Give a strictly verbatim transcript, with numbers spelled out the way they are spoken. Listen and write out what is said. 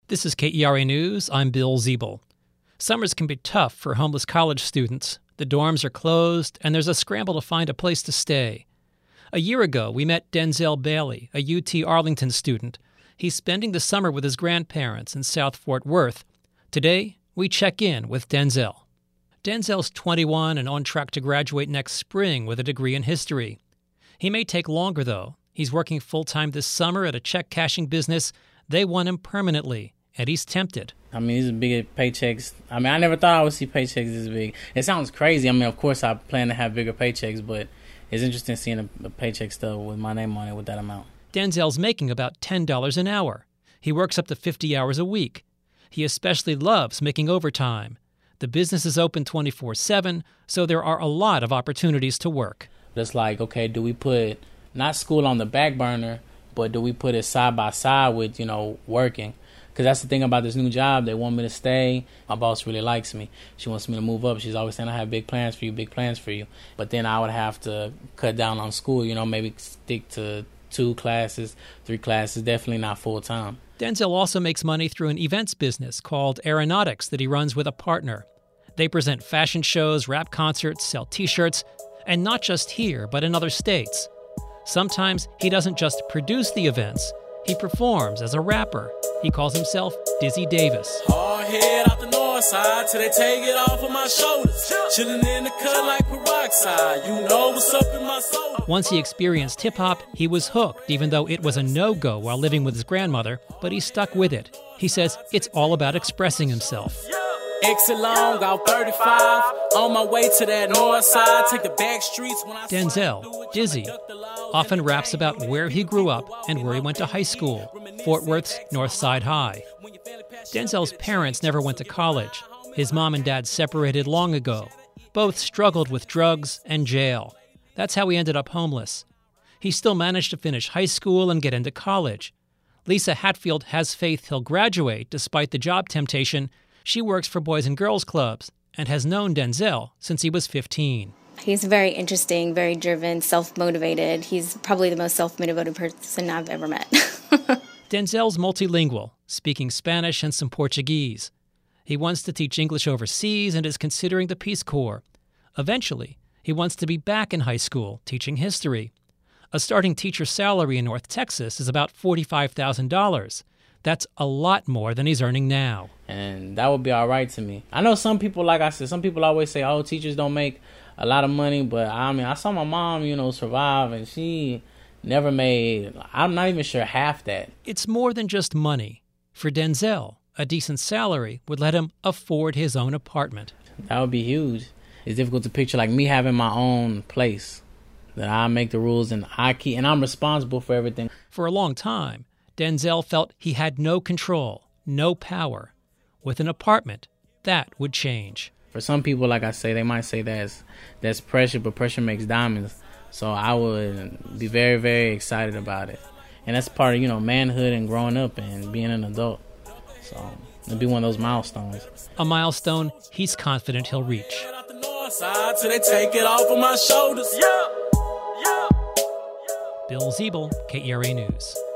This is K E R A News. I'm Bill Ziebel. Summers can be tough for homeless college students. The dorms are closed, and there's a scramble to find a place to stay. A year ago, we met Denzel Bailey, a U T Arlington student. He's spending the summer with his grandparents in South Fort Worth. Today, we check in with Denzel. Denzel's twenty-one and on track to graduate next spring with a degree in history. He may take longer, though. He's working full-time this summer at a check-cashing business. They want him permanently, and he's tempted. I mean, these are big paychecks. I mean, I never thought I would see paychecks this big. It sounds crazy. I mean, of course, I plan to have bigger paychecks, but it's interesting seeing a, a paycheck still with my name on it with that amount. Denzel's making about ten dollars an hour. He works up to fifty hours a week. He especially loves making overtime. The business is open twenty-four seven, so there are a lot of opportunities to work. It's like, okay, do we put not school on the back burner, but do we put it side by side with, you know, working? Because that's the thing about this new job. They want me to stay. My boss really likes me. She wants me to move up. She's always saying, I have big plans for you, big plans for you. But then I would have to cut down on school, you know, maybe stick to two classes, three classes, definitely not full time. Denzel also makes money through an events business called Aeronautics that he runs with a partner. They present fashion shows, rap concerts, sell T-shirts, and not just here, but in other states. Sometimes he doesn't just produce the events, he performs as a rapper. He calls himself Dizzy Davis. Hard head out the north side till they take it off of my shoulders. Chilling in the cut like peroxide. You know what's up in my soul. Once he experienced hip-hop, he was hooked, even though it was a no-go while living with his grandmother, but he stuck with it. He says it's all about expressing himself. Exit long, out thirty-five. On my way to that north side. Take the back streets when I Denzel, Dizzy, often raps about where he grew up and where he went to high school, Fort Worth's North Side High. Denzel's parents never went to college. His mom and dad separated long ago. Both struggled with drugs and jail. That's how he ended up homeless. He still managed to finish high school and get into college. Lisa Hatfield has faith he'll graduate despite the job temptation. She works for Boys and Girls Clubs and has known Denzel since he was fifteen. He's very interesting, very driven, self-motivated. He's probably the most self-motivated person I've ever met. Denzel's multilingual, speaking Spanish and some Portuguese. He wants to teach English overseas and is considering the Peace Corps. Eventually, he wants to be back in high school teaching history. A starting teacher salary in North Texas is about forty-five thousand dollars. That's a lot more than he's earning now. And that would be all right to me. I know some people, like I said, some people always say, oh, teachers don't make a lot of money. But, I mean, I saw my mom, you know, survive, and she never made, I'm not even sure, half that. It's more than just money. For Denzel, a decent salary would let him afford his own apartment. That would be huge. It's difficult to picture, like, me having my own place, that I make the rules and I keep, and I'm responsible for everything. For a long time, Denzel felt he had no control, no power. With an apartment, that would change. For some people, like I say, they might say that's, that's pressure, but pressure makes diamonds. So I would be very, very excited about it. And that's part of, you know, manhood and growing up and being an adult. So it'll be one of those milestones. A milestone he's confident he'll reach. Till they take it off of my shoulders. Bill Ziebel, K E R A News.